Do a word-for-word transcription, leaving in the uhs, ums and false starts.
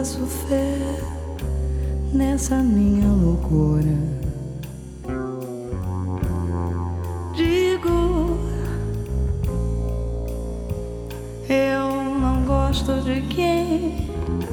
faço fé nessa minha loucura. Digo, eu não gosto de quem